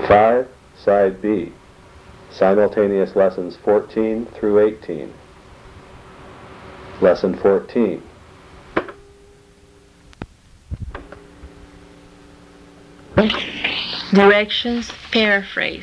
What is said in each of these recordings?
5. Side B. Simultaneous lessons 14 through 18. Lesson 14. Directions Paraphrase.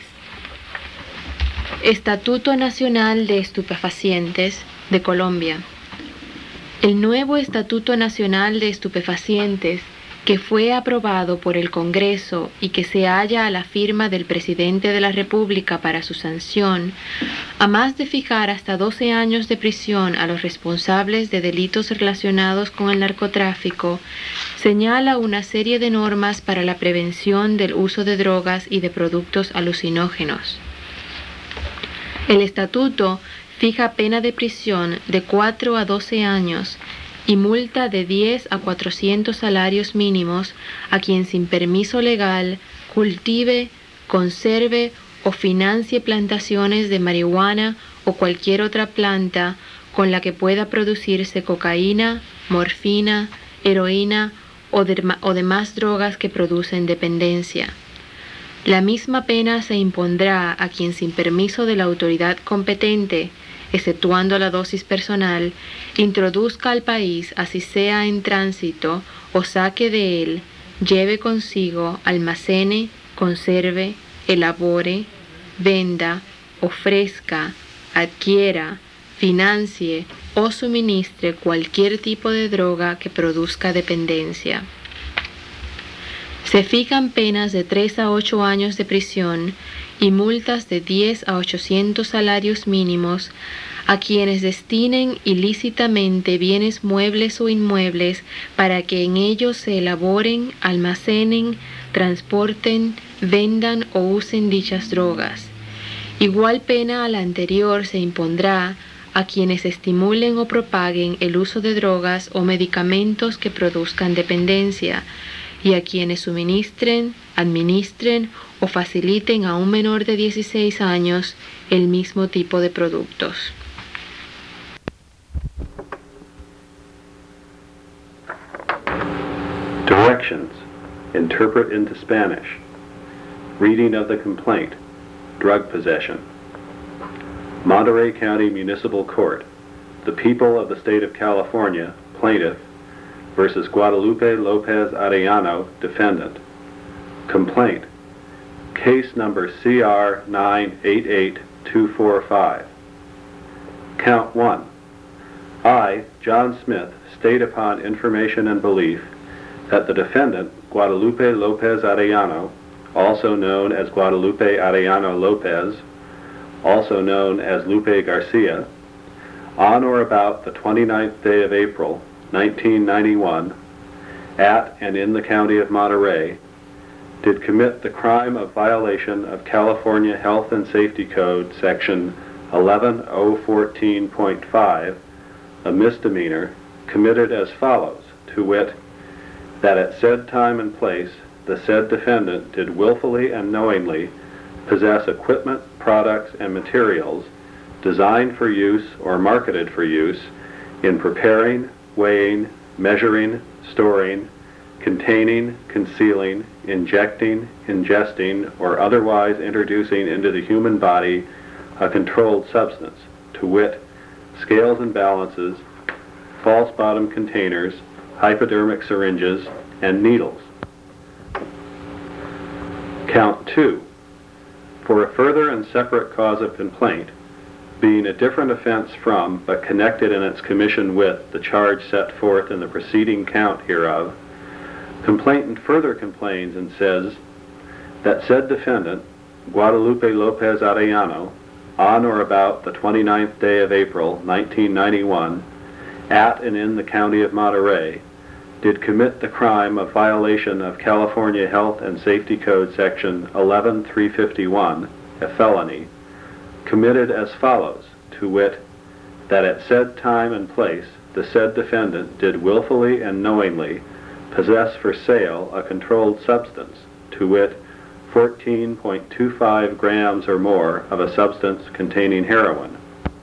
Estatuto Nacional de Estupefacientes de Colombia. El nuevo Estatuto Nacional de Estupefacientes, que fue aprobado por el Congreso y que se halla a la firma del Presidente de la República para su sanción, a más de fijar hasta 12 años de prisión a los responsables de delitos relacionados con el narcotráfico, señala una serie de normas para la prevención del uso de drogas y de productos alucinógenos. El estatuto fija pena de prisión de 4 a 12 años y multa de 10 a 400 salarios mínimos a quien sin permiso legal cultive, conserve o financie plantaciones de marihuana o cualquier otra planta con la que pueda producirse cocaína, morfina, heroína o demás drogas que producen dependencia. La misma pena se impondrá a quien sin permiso de la autoridad competente, exceptuando la dosis personal, introduzca al país, así sea en tránsito, o saque de él, lleve consigo, almacene, conserve, elabore, venda, ofrezca, adquiera, financie o suministre cualquier tipo de droga que produzca dependencia. Se fijan penas de 3 a 8 años de prisión y multas de 10 a 800 salarios mínimos a quienes destinen ilícitamente bienes muebles o inmuebles para que en ellos se elaboren, almacenen, transporten, vendan o usen dichas drogas. Igual pena a la anterior se impondrá a quienes estimulen o propaguen el uso de drogas o medicamentos que produzcan dependencia, y a quienes suministren, administren o faciliten a un menor de 16 años el mismo tipo de productos. Directions. Interpret into Spanish. Reading of the complaint. Drug possession. Monterey County Municipal Court. The people of the state of California, plaintiff, versus Guadalupe Lopez Arellano, defendant. Complaint. Case number CR 988245. Count 1. I, John Smith, state upon information and belief that the defendant, Guadalupe Lopez Arellano, also known as Guadalupe Arellano Lopez, also known as Lupe Garcia, on or about the 29th day of April, 1991, at and in the county of Monterey, did commit the crime of violation of California Health and Safety Code section 11014.5, a misdemeanor, committed as follows, to wit, that at said time and place the said defendant did willfully and knowingly possess equipment, products, and materials designed for use or marketed for use in preparing, weighing, measuring, storing, containing, concealing, injecting, ingesting, or otherwise introducing into the human body a controlled substance, to wit, scales and balances, false bottom containers, hypodermic syringes, and needles. Count 2. For a further and separate cause of complaint, being a different offense from, but connected in its commission with, the charge set forth in the preceding count hereof, complainant further complains and says that said defendant, Guadalupe Lopez Arellano, on or about the 29th day of April, 1991, at and in the county of Monterey, did commit the crime of violation of California Health and Safety Code section 11351, a felony, committed as follows, to wit, that at said time and place the said defendant did willfully and knowingly possess for sale a controlled substance, to wit, 14.25 grams or more of a substance containing heroin.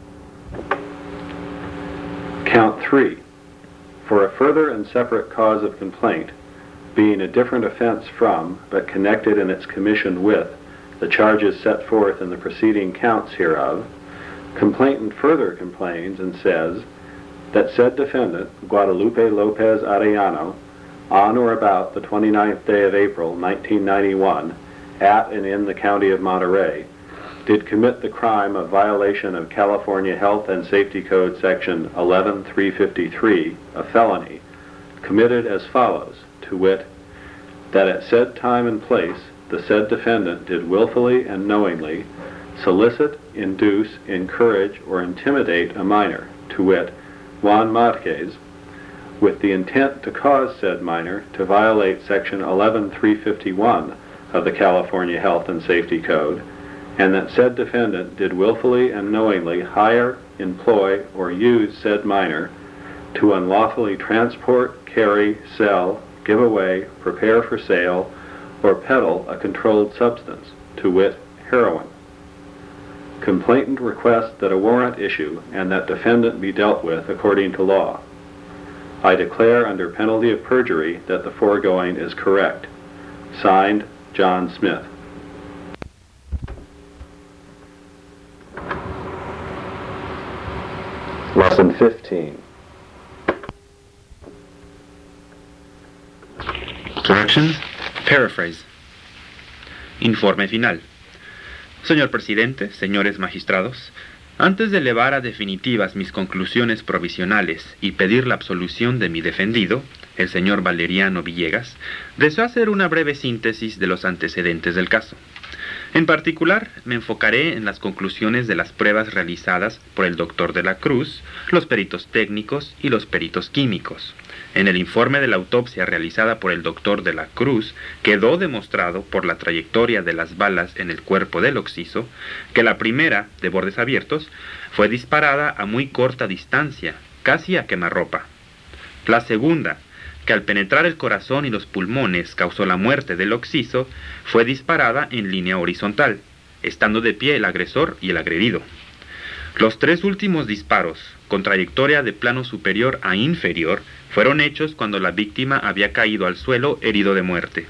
Count 3. For a further and separate cause of complaint, being a different offense from, but connected in its commission with, the charges set forth in the preceding counts hereof, complainant further complains and says that said defendant, Guadalupe Lopez Arellano, on or about the 29th day of April, 1991, at and in the county of Monterey, did commit the crime of violation of California Health and Safety Code section 11353, a felony, committed as follows, to wit, that at said time and place the said defendant did willfully and knowingly solicit, induce, encourage, or intimidate a minor, to wit, Juan Marquez, with the intent to cause said minor to violate section 11351 of the California Health and Safety Code, and that said defendant did willfully and knowingly hire, employ, or use said minor to unlawfully transport, carry, sell, give away, prepare for sale, or peddle a controlled substance, to wit, heroin. Complainant requests that a warrant issue and that defendant be dealt with according to law. I declare under penalty of perjury that the foregoing is correct. Signed, John Smith. Lesson 15. Corrections. Paraphrase. Informe final. Señor presidente, señores magistrados, antes de elevar a definitivas mis conclusiones provisionales y pedir la absolución de mi defendido, el señor Valeriano Villegas, deseo hacer una breve síntesis de los antecedentes del caso. En particular, me enfocaré en las conclusiones de las pruebas realizadas por el doctor de la Cruz, los peritos técnicos y los peritos químicos. En el informe de la autopsia realizada por el doctor de la Cruz, quedó demostrado por la trayectoria de las balas en el cuerpo del occiso, que la primera, de bordes abiertos, fue disparada a muy corta distancia, casi a quemarropa. La segunda, que al penetrar el corazón y los pulmones causó la muerte del occiso, fue disparada en línea horizontal, estando de pie el agresor y el agredido. Los tres últimos disparos, con trayectoria de plano superior a inferior, fueron hechos cuando la víctima había caído al suelo herido de muerte.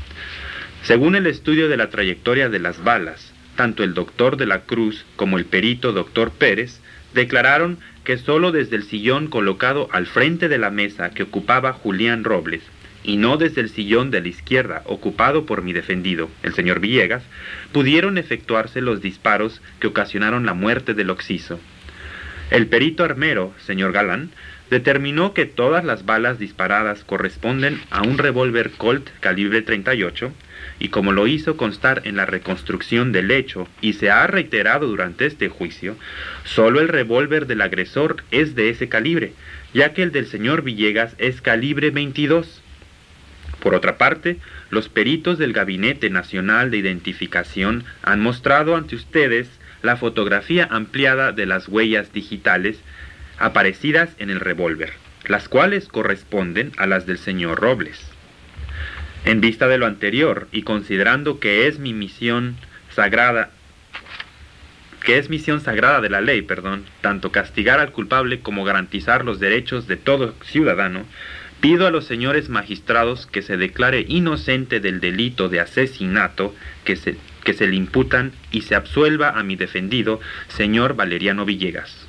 Según el estudio de la trayectoria de las balas, tanto el doctor de la Cruz como el perito doctor Pérez declararon que solo desde el sillón colocado al frente de la mesa que ocupaba Julián Robles, y no desde el sillón de la izquierda ocupado por mi defendido, el señor Villegas, pudieron efectuarse los disparos que ocasionaron la muerte del occiso. El perito armero, señor Galán, determinó que todas las balas disparadas corresponden a un revólver Colt calibre 38, y como lo hizo constar en la reconstrucción del hecho y se ha reiterado durante este juicio, solo el revólver del agresor es de ese calibre, ya que el del señor Villegas es calibre 22. Por otra parte, los peritos del Gabinete Nacional de Identificación han mostrado ante ustedes la fotografía ampliada de las huellas digitales aparecidas en el revólver, las cuales corresponden a las del señor Robles. En vista de lo anterior y considerando que es misión sagrada de la ley, tanto castigar al culpable como garantizar los derechos de todo ciudadano, pido a los señores magistrados que se declare inocente del delito de asesinato que se le imputan y se absuelva a mi defendido, señor Valeriano Villegas.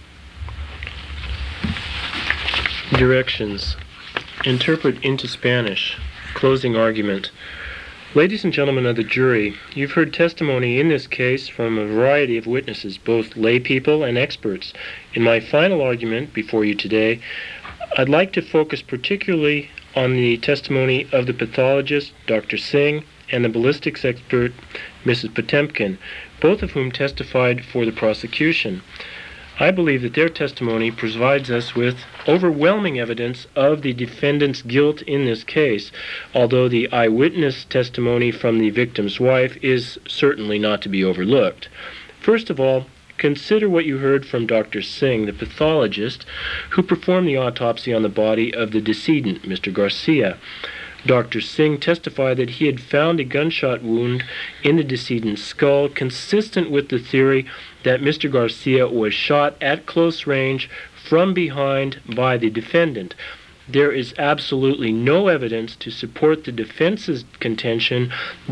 Directions. Interpret into Spanish. Closing argument. Ladies and gentlemen of the jury, you've heard testimony in this case from a variety of witnesses, both lay people and experts. In my final argument before you today, I'd like to focus particularly on the testimony of the pathologist, Dr. Singh, and the ballistics expert, Mrs. Potemkin, both of whom testified for the prosecution. I believe that their testimony provides us with overwhelming evidence of the defendant's guilt in this case, although the eyewitness testimony from the victim's wife is certainly not to be overlooked. First of all, consider what you heard from Dr. Singh, the pathologist, who performed the autopsy on the body of the decedent, Mr. Garcia. Dr. Singh testified that he had found a gunshot wound in the decedent's skull consistent with the theory that Mr. Garcia was shot at close range from behind by the defendant. There is absolutely no evidence to support the defense's contention that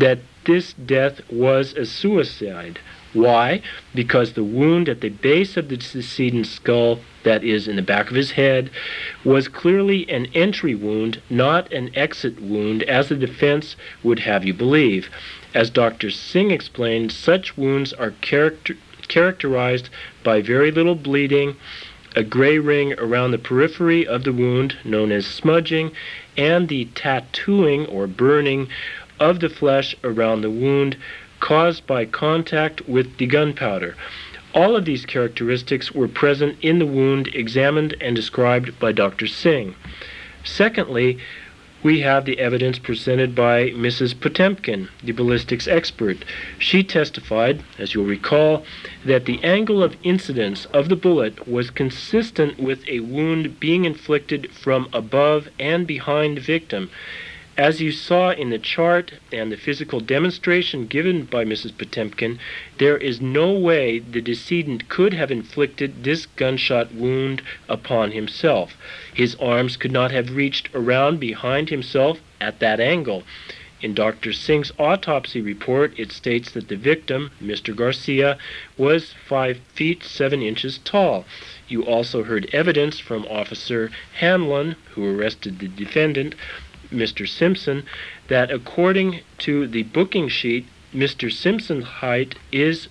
this death was a suicide. Why? Because the wound at the base of the decedent's skull, that is, in the back of his head, was clearly an entry wound, not an exit wound, as the defense would have you believe. As Dr. Singh explained, such wounds are characterized by very little bleeding, a gray ring around the periphery of the wound, known as smudging, and the tattooing or burning of the flesh around the wound caused by contact with the gunpowder. All of these characteristics were present in the wound examined and described by Dr. Singh. Secondly, we have the evidence presented by Mrs. Potemkin, the ballistics expert. She testified, as you'll recall, that the angle of incidence of the bullet was consistent with a wound being inflicted from above and behind the victim. As you saw in the chart and the physical demonstration given by Mrs. Potemkin, there is no way the decedent could have inflicted this gunshot wound upon himself. His arms could not have reached around behind himself at that angle. In Dr. Singh's autopsy report, it states that the victim, Mr. Garcia, was 5 feet 7 inches tall. You also heard evidence from Officer Hanlon, who arrested the defendant, Mr. Simpson, that according to the booking sheet, Mr. Simpson's height is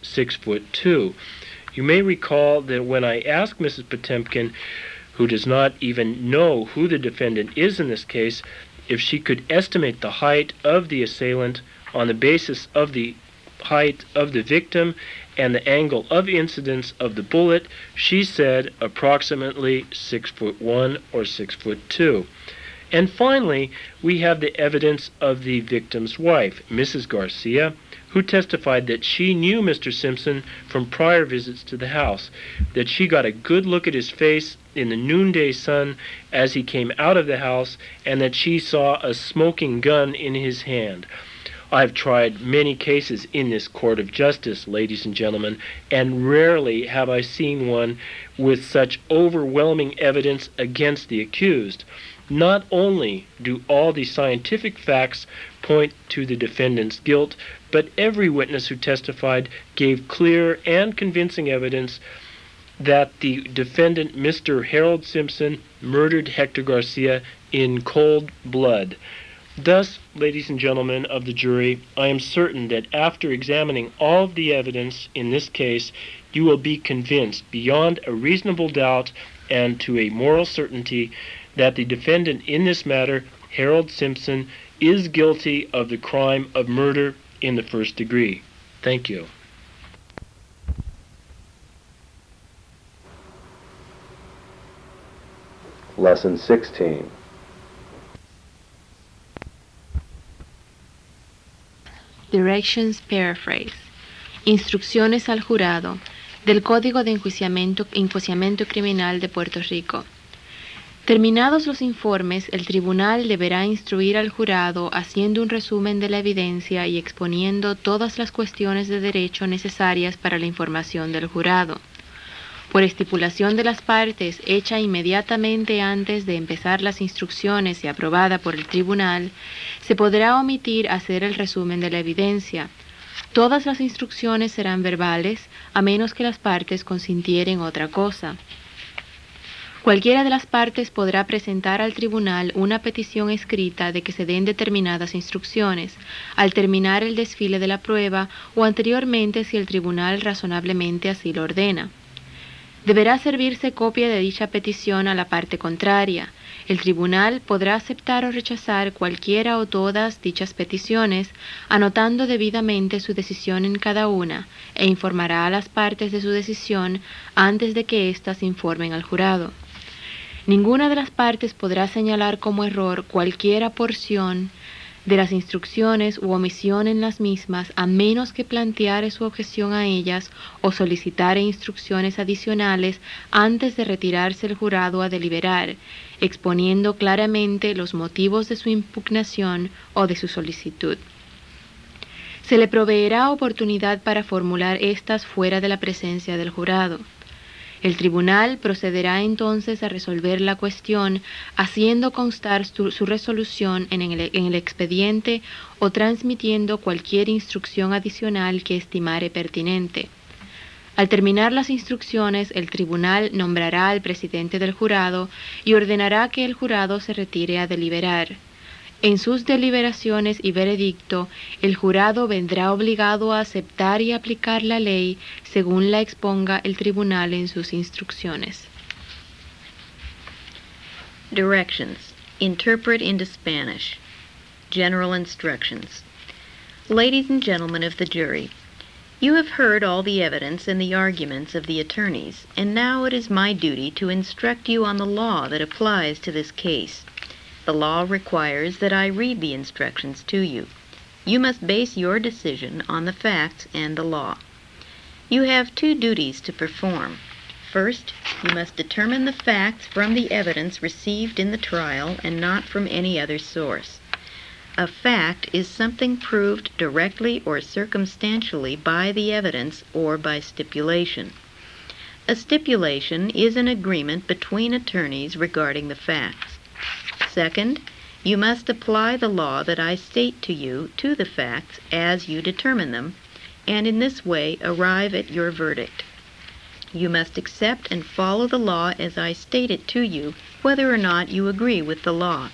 6'2". You may recall that when I asked Mrs. Potemkin, who does not even know who the defendant is in this case, if she could estimate the height of the assailant on the basis of the height of the victim and the angle of incidence of the bullet, she said approximately 6'1" or 6'2". And finally, we have the evidence of the victim's wife, Mrs. Garcia, who testified that she knew Mr. Simpson from prior visits to the house, that she got a good look at his face in the noonday sun as he came out of the house, and that she saw a smoking gun in his hand. I've tried many cases in this court of justice, ladies and gentlemen, and rarely have I seen one with such overwhelming evidence against the accused. Not only do all the scientific facts point to the defendant's guilt, but every witness who testified gave clear and convincing evidence that the defendant, Mr. Harold Simpson, murdered Hector Garcia in cold blood. Thus, ladies and gentlemen of the jury, I am certain that after examining all of the evidence in this case, you will be convinced beyond a reasonable doubt and to a moral certainty that the defendant in this matter, Harold Simpson, is guilty of the crime of murder in the first degree. Thank you. Lesson 16. Directions Paraphrase. Instrucciones al jurado del Código de Enjuiciamiento Criminal de Puerto Rico. Terminados los informes, el tribunal deberá instruir al jurado haciendo un resumen de la evidencia y exponiendo todas las cuestiones de derecho necesarias para la información del jurado. Por estipulación de las partes, hecha inmediatamente antes de empezar las instrucciones y aprobada por el tribunal, se podrá omitir hacer el resumen de la evidencia. Todas las instrucciones serán verbales, a menos que las partes consintieren otra cosa. Cualquiera de las partes podrá presentar al tribunal una petición escrita de que se den determinadas instrucciones, al terminar el desfile de la prueba o anteriormente si el tribunal razonablemente así lo ordena. Deberá servirse copia de dicha petición a la parte contraria. El tribunal podrá aceptar o rechazar cualquiera o todas dichas peticiones, anotando debidamente su decisión en cada una, e informará a las partes de su decisión antes de que éstas informen al jurado. Ninguna de las partes podrá señalar como error cualquiera porción de las instrucciones u omisión en las mismas, a menos que planteare su objeción a ellas o solicitare instrucciones adicionales antes de retirarse el jurado a deliberar, exponiendo claramente los motivos de su impugnación o de su solicitud. Se le proveerá oportunidad para formular estas fuera de la presencia del jurado. El tribunal procederá entonces a resolver la cuestión, haciendo constar su resolución en el expediente o transmitiendo cualquier instrucción adicional que estimare pertinente. Al terminar las instrucciones, el tribunal nombrará al presidente del jurado y ordenará que el jurado se retire a deliberar. En sus deliberaciones y veredicto, el jurado vendrá obligado a aceptar y aplicar la ley según la exponga el tribunal en sus instrucciones. Directions. Interpret into Spanish. General instructions. Ladies and gentlemen of the jury, you have heard all the evidence and the arguments of the attorneys, and now it is my duty to instruct you on the law that applies to this case. The law requires that I read the instructions to you. You must base your decision on the facts and the law. You have two duties to perform. First, you must determine the facts from the evidence received in the trial and not from any other source. A fact is something proved directly or circumstantially by the evidence or by stipulation. A stipulation is an agreement between attorneys regarding the facts. Second, you must apply the law that I state to you to the facts as you determine them, and in this way arrive at your verdict. You must accept and follow the law as I state it to you, whether or not you agree with the law.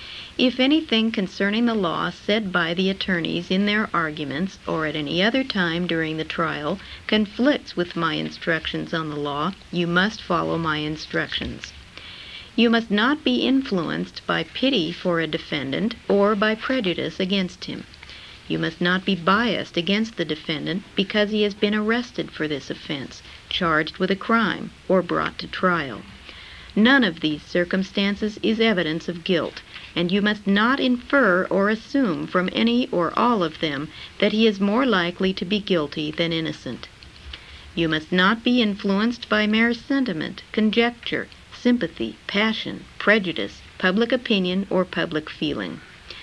If anything concerning the law said by the attorneys in their arguments or at any other time during the trial conflicts with my instructions on the law, you must follow my instructions. You must not be influenced by pity for a defendant or by prejudice against him. You must not be biased against the defendant because he has been arrested for this offense, charged with a crime, or brought to trial. None of these circumstances is evidence of guilt, and you must not infer or assume from any or all of them that he is more likely to be guilty than innocent. You must not be influenced by mere sentiment, conjecture, sympathy, passion, prejudice, public opinion, or public feeling.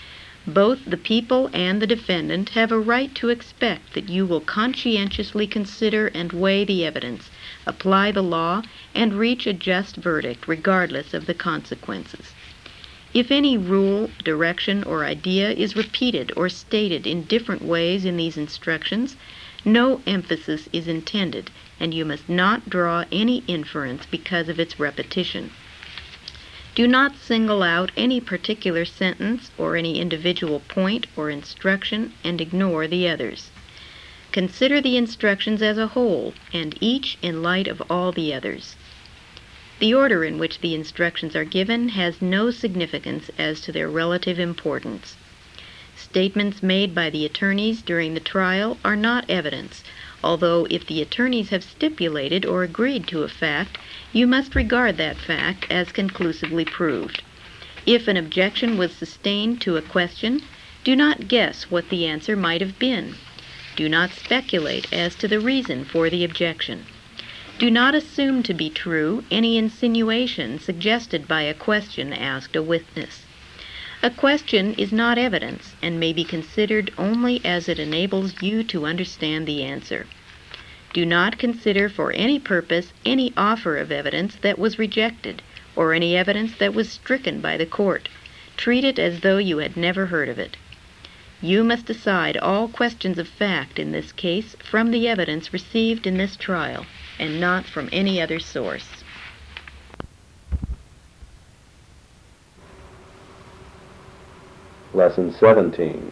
Both the people and the defendant have a right to expect that you will conscientiously consider and weigh the evidence, apply the law, and reach a just verdict regardless of the consequences. If any rule, direction, or idea is repeated or stated in different ways in these instructions, no emphasis is intended, and you must not draw any inference because of its repetition. Do not single out any particular sentence or any individual point or instruction and ignore the others. Consider the instructions as a whole, and each in light of all the others. The order in which the instructions are given has no significance as to their relative importance. Statements made by the attorneys during the trial are not evidence, although if the attorneys have stipulated or agreed to a fact, you must regard that fact as conclusively proved. If an objection was sustained to a question, do not guess what the answer might have been. Do not speculate as to the reason for the objection. Do not assume to be true any insinuation suggested by a question asked a witness. A question is not evidence and may be considered only as it enables you to understand the answer. Do not consider for any purpose any offer of evidence that was rejected or any evidence that was stricken by the court. Treat it as though you had never heard of it. You must decide all questions of fact in this case from the evidence received in this trial and not from any other source. Lesson 17.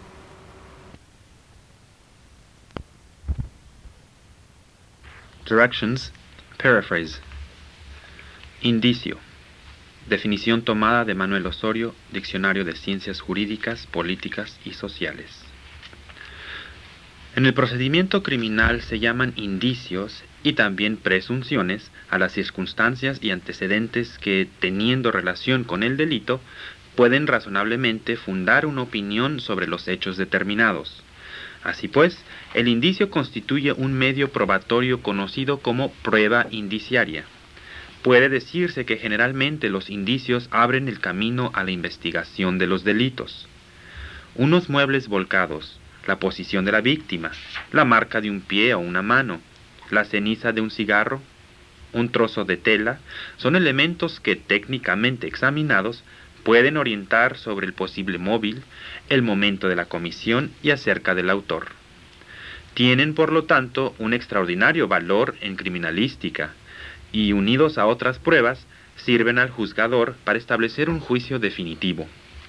Directions. Paraphrase. Indicio. Definición tomada de Manuel Osorio, Diccionario de Ciencias Jurídicas, Políticas y Sociales. En el procedimiento criminal se llaman indicios y también presunciones a las circunstancias y antecedentes que, teniendo relación con el delito, pueden razonablemente fundar una opinión sobre los hechos determinados. Así pues, el indicio constituye un medio probatorio conocido como prueba indiciaria. Puede decirse que generalmente los indicios abren el camino a la investigación de los delitos. Unos muebles volcados, la posición de la víctima, la marca de un pie o una mano, la ceniza de un cigarro, un trozo de tela, son elementos que técnicamente examinados pueden orientar sobre el posible móvil, el momento de la comisión y acerca del autor. Tienen, por lo tanto, un extraordinario valor en criminalística y, unidos a otras pruebas, sirven al juzgador para establecer un juicio definitivo.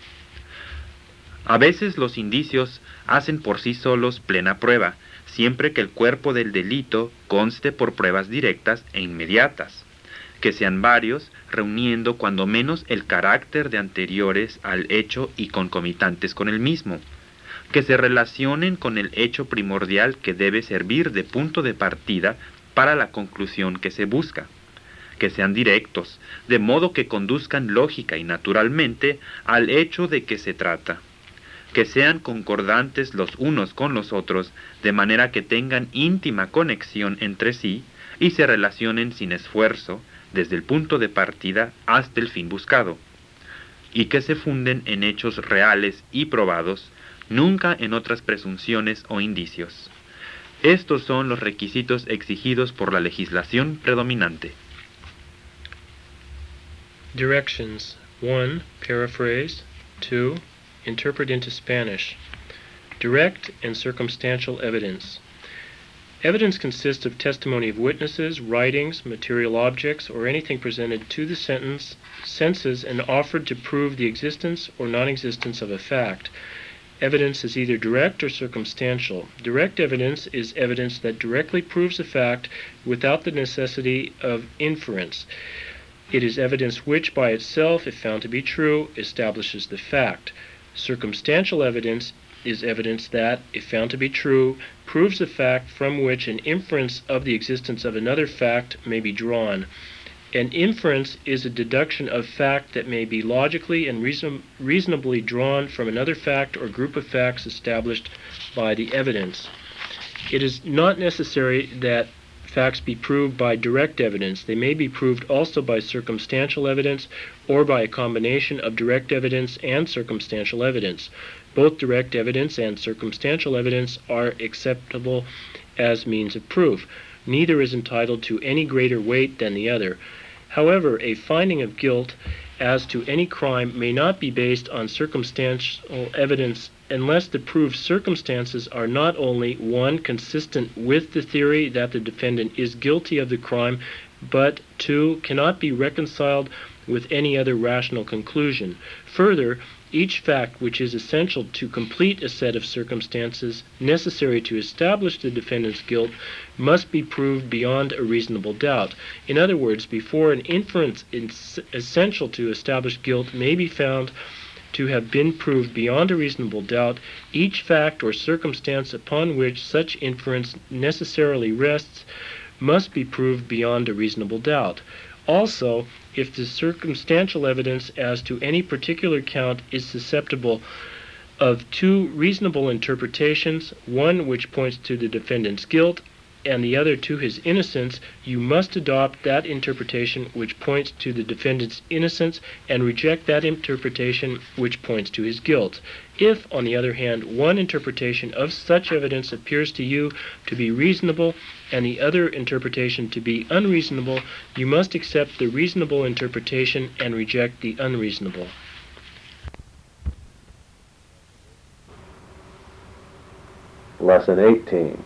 A veces los indicios hacen por sí solos plena prueba, siempre que el cuerpo del delito conste por pruebas directas e inmediatas, que sean varios, reuniendo cuando menos el carácter de anteriores al hecho y concomitantes con el mismo, que se relacionen con el hecho primordial que debe servir de punto de partida para la conclusión que se busca, que sean directos, de modo que conduzcan lógica y naturalmente al hecho de que se trata, que sean concordantes los unos con los otros, de manera que tengan íntima conexión entre sí y se relacionen sin esfuerzo, desde el punto de partida hasta el fin buscado, y que se funden en hechos reales y probados, nunca en otras presunciones o indicios. Estos son los requisitos exigidos por la legislación predominante. Directions. 1. Paraphrase. 2. Interpret into Spanish. Direct and circumstantial evidence. Evidence consists of testimony of witnesses, writings, material objects, or anything presented to the senses and offered to prove the existence or non-existence of a fact. Evidence is either direct or circumstantial. Direct evidence is evidence that directly proves a fact without the necessity of inference. It is evidence which, by itself, if found to be true, establishes the fact. Circumstantial evidence is evidence that, if found to be true, proves a fact from which an inference of the existence of another fact may be drawn. An inference is a deduction of fact that may be logically and reasonably drawn from another fact or group of facts established by the evidence. It is not necessary that facts be proved by direct evidence. They may be proved also by circumstantial evidence or by a combination of direct evidence and circumstantial evidence. Both direct evidence and circumstantial evidence are acceptable as means of proof. Neither is entitled to any greater weight than the other. However, a finding of guilt as to any crime may not be based on circumstantial evidence unless the proved circumstances are not only 1. Consistent with the theory that the defendant is guilty of the crime, but 2. Cannot be reconciled with any other rational conclusion. Further, each fact which is essential to complete a set of circumstances necessary to establish the defendant's guilt must be proved beyond a reasonable doubt. In other words, before an inference essential to establish guilt may be found to have been proved beyond a reasonable doubt, each fact or circumstance upon which such inference necessarily rests must be proved beyond a reasonable doubt. Also, if the circumstantial evidence as to any particular count is susceptible of 2 reasonable interpretations, one which points to the defendant's guilt and the other to his innocence, you must adopt that interpretation which points to the defendant's innocence and reject that interpretation which points to his guilt. If, on the other hand, one interpretation of such evidence appears to you to be reasonable and the other interpretation to be unreasonable, you must accept the reasonable interpretation and reject the unreasonable. Lesson 18.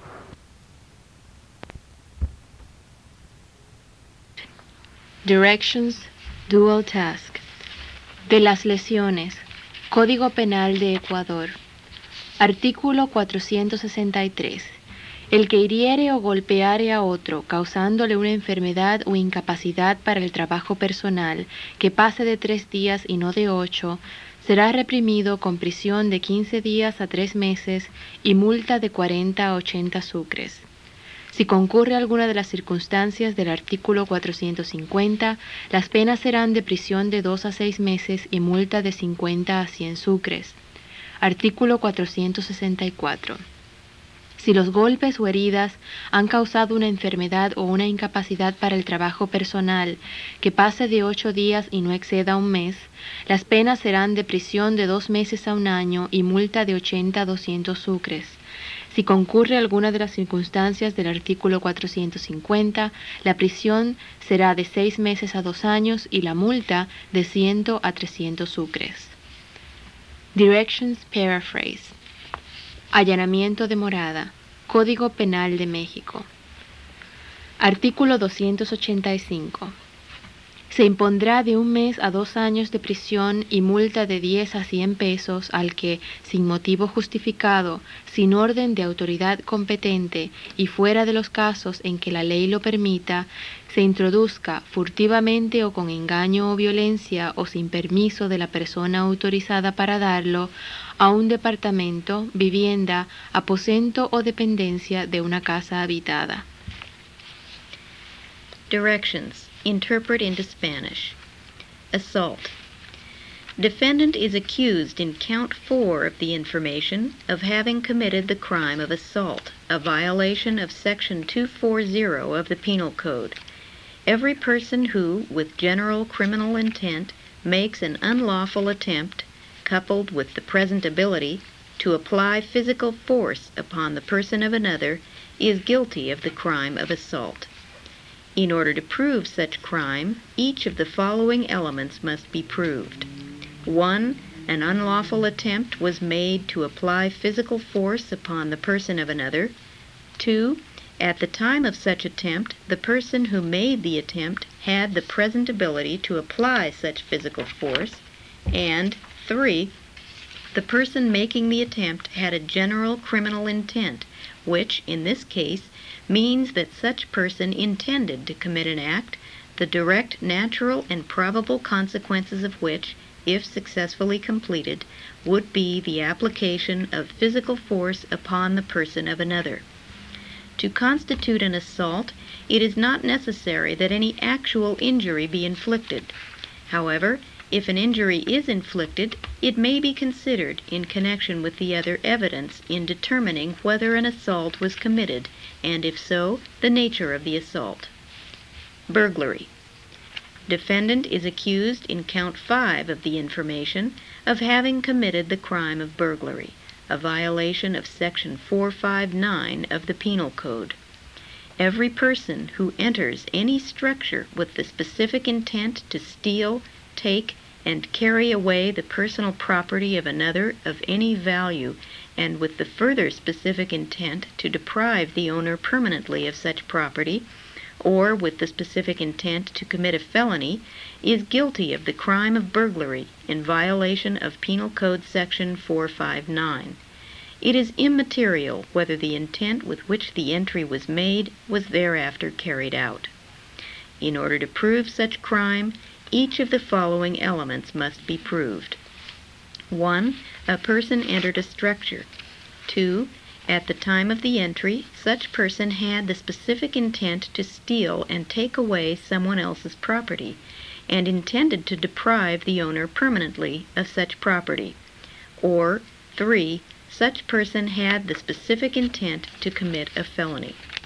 Directions, Dual Task. De las lesiones. Código Penal de Ecuador. Artículo 463. El que hiriere o golpeare a otro, causándole una enfermedad o incapacidad para el trabajo personal, que pase de 3 días y no de 8, será reprimido con prisión de 15 días a 3 meses y multa de 40 a 80 sucres. Si concurre alguna de las circunstancias del artículo 450, las penas serán de prisión de 2 a 6 meses y multa de 50 a 100 sucres. Artículo 464. Si los golpes o heridas han causado una enfermedad o una incapacidad para el trabajo personal que pase de 8 días y no exceda un mes, las penas serán de prisión de 2 meses a 1 año y multa de 80 a 200 sucres. Si concurre alguna de las circunstancias del artículo 450, la prisión será de 6 meses a 2 años y la multa de 100 a 300 sucres. Directions Paraphrase. Allanamiento de morada. Código Penal de México. Artículo 285. Se impondrá de 1 mes a 2 años de prisión y multa de 10 a 100 pesos al que, sin motivo justificado, sin orden de autoridad competente y fuera de los casos en que la ley lo permita, se introduzca furtivamente o con engaño o violencia o sin permiso de la persona autorizada para darlo a un departamento, vivienda, aposento o dependencia de una casa habitada. Directions. Interpret into Spanish. Assault. Defendant is accused in Count 4 of the information of having committed the crime of assault, a violation of Section 240 of the Penal Code. Every person who, with general criminal intent, makes an unlawful attempt, coupled with the present ability, to apply physical force upon the person of another, is guilty of the crime of assault. In order to prove such crime, each of the following elements must be proved. 1. An unlawful attempt was made to apply physical force upon the person of another. 2. At the time of such attempt, the person who made the attempt had the present ability to apply such physical force. And 3. The person making the attempt had a general criminal intent, which, in this case, means that such person intended to commit an act, the direct, natural, and probable consequences of which, if successfully completed, would be the application of physical force upon the person of another. To constitute an assault, it is not necessary that any actual injury be inflicted. However, if an injury is inflicted, it may be considered in connection with the other evidence in determining whether an assault was committed, and if so, the nature of the assault. Burglary. Defendant is accused in Count 5 of the information of having committed the crime of burglary, a violation of Section 459 of the Penal Code. Every person who enters any structure with the specific intent to steal, take, and carry away the personal property of another of any value, and with the further specific intent to deprive the owner permanently of such property, or with the specific intent to commit a felony, is guilty of the crime of burglary in violation of Penal Code Section 459. It is immaterial whether the intent with which the entry was made was thereafter carried out. In order to prove such crime, each of the following elements must be proved. 1. A person entered a structure. 2. At the time of the entry, such person had the specific intent to steal and take away someone else's property, and intended to deprive the owner permanently of such property. Or 3. Such person had the specific intent to commit a felony.